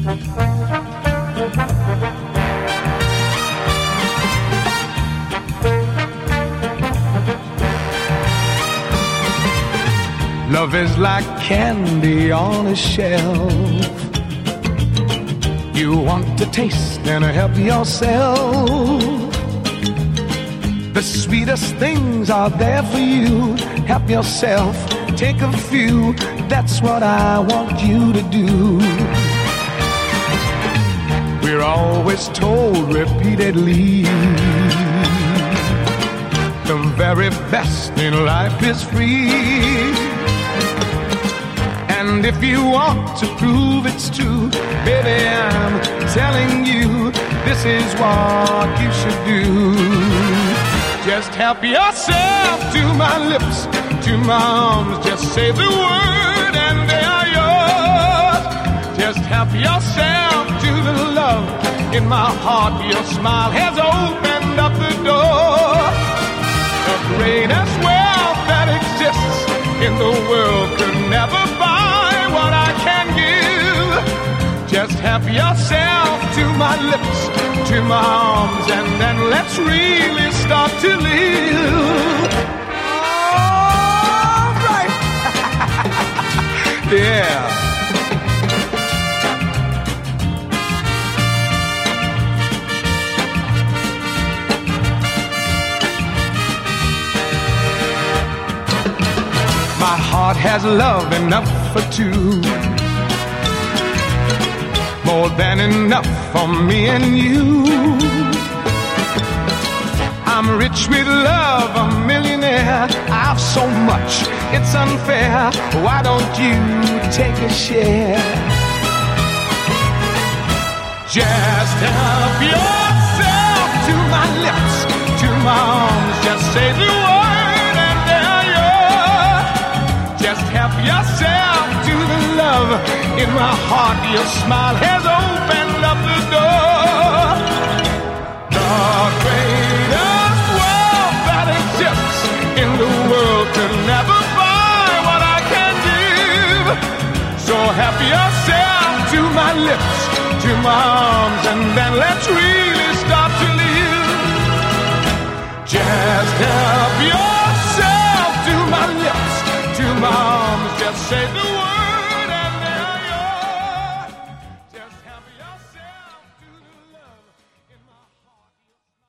Love is like candy on a shelf. You want to taste and help yourself. The sweetest things are there for you. Help yourself, take a few. That's what I want you to do. We're always told repeatedly, the very best in life is free. And if you want to prove it's true, baby, I'm telling you, this is what you should do. Just help yourself to my lips, to my arms. Just say the word and they are yours. Just help yourself to the love in my heart. Your smile has opened up the door. The greatest wealth that exists in the world could never buy what I can give. Just help yourself to my lips, to my arms, and then let's really start to live. All right. Yeah. My heart has love enough for two, more than enough for me and you. I'm rich with love, a millionaire. I've so much, it's unfair. Why don't you take a share? Just help yourself to my lips, to my arms. Just say the word and there you're. Just help yourself to the love in my heart. Your smile has opened up the door. The greatest wealth that exists in the world could never buy what I can give. So help yourself to my lips, to my arms, and then let's really start to live. Just help yourself to my lips, to my arms. Just say the word.